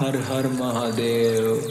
हर हर महादेव।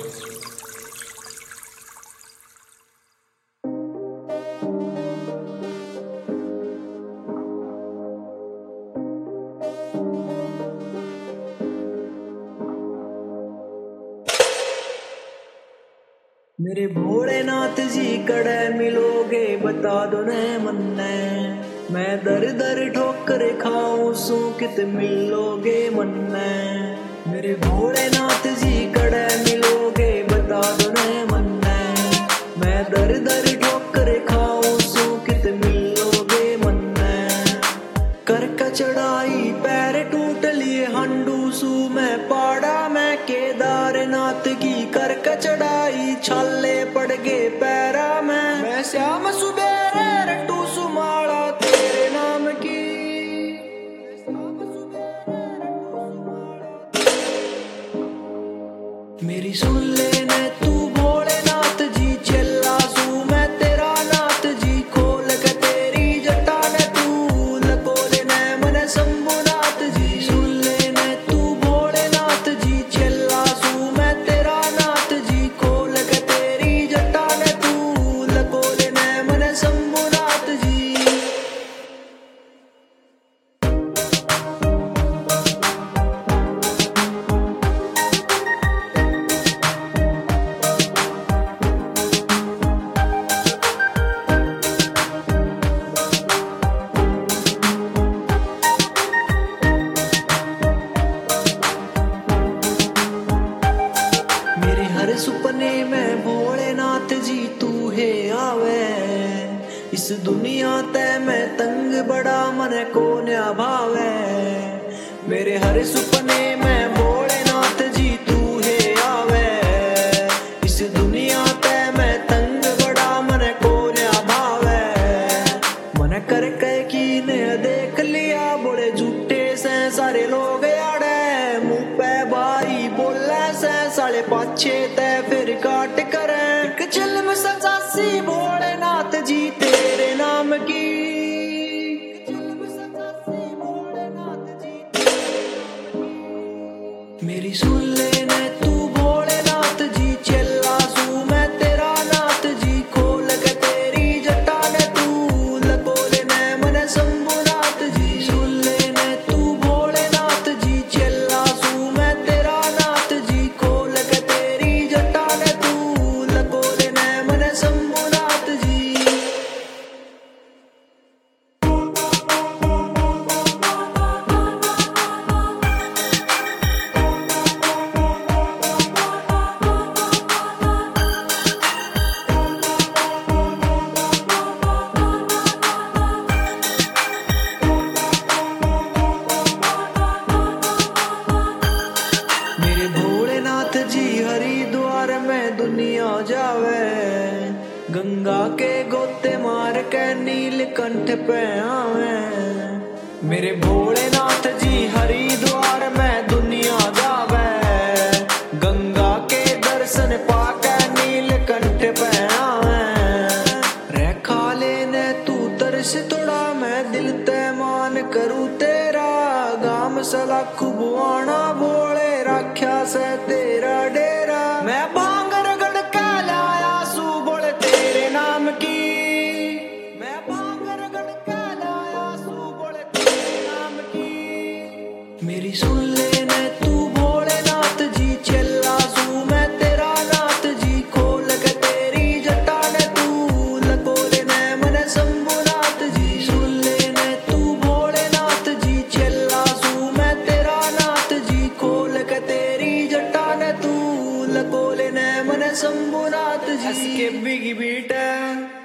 मेरे भोलेनाथ जी कड़े मिलोगे बता दो ने मन्ने, मैं दर दर ठोकर खाऊं सू कित मिलोगे मन्ने। मेरे भोलेनाथ जी कड़े मिलोगे बता दो ने मन्ने, मैं दर दर ठोकर खाऊं सू कित मिलोगे मन्ने। करका चढ़ाई पैर टूट लिए हंडू सू मैं पाड़ा मैं केदारनाथ की करका चढ़ाई छाले पड़ गए पैरा में। मैं श्याम सुबेरे रट्टू सुमाला तेरे नाम की, मेरी सुन लेने तू भोलेनाथ जी चला सू मैं तेरा नाथ जी। खोल के तेरी जटा ने तू लको लेने मन शंभुनाथ जी। सुन लेने तू भोलेनाथ जी चला सू मैं तेरा नाथ जी। खोल के तेरी जटा ने तू लको लेने मन शंभुनाथ जी। मेरे हर सुपने में भोलेनाथ जी तू है आवे, इस दुनिया ते मैं तंग बड़ा मन को न्या भावे। मेरे हर सुपने में भोलेनाथ जी तू है आवे, इस दुनिया ते मैं तंग बड़ा मन को न्या भावे। मन करके कीने देख लिया बोले झूठे से सारे लोग आड़े, मुंह पे बारी बोले से साले पाछे ते फिर काट करे। एक चिल्म सजासी भोलेनाथ जी तेरे नाम की, मेरी सुन लेने तू भोलेनाथ जी चला सू मैं तेरा नाथ जी। खोल के तेरी जटा ने तू लको लेने मन शंभुनाथ जी। सुन लेने तू भोलेनाथ जी चला सू मैं तेरा नाथ जी। खोल के तेरी जटा ने तू लको लेने मन शंभुनाथ जी। मेरे भोलेनाथ जी हरिद्वार में दुनिया जावे, गंगा के गोते मार के नीलकंठ पे आवे। मेरे भोलेनाथ जी हरिद्वार में दुनिया जावे, गंगा के दर्शन पाके नीलकंठ पे आवे। रेखा लेने तू तरस थोड़ा मैं दिल ते मान करूँ तेरा, गाम सला खुबवाना भोले राख्या से तेरा डेरा। मैं भांग रगड़ के लाया सू बोले तेरे नाम की, मैं भांग रगड़ के लाया सू बोले तेरे नाम की। मेरी सुन लेने तू भोलेनाथ जी चला सू मैं तेरा नाथ जी। खोल के तेरी जटा ने तू लको लेने मन शंभुनाथ जी। सुन लेने तू भोलेनाथ जी चला सू मैं तेरा नाथ जी। खोल के तेरी जटा ने तू लको लेने मन Shambhunath ji. SK big beat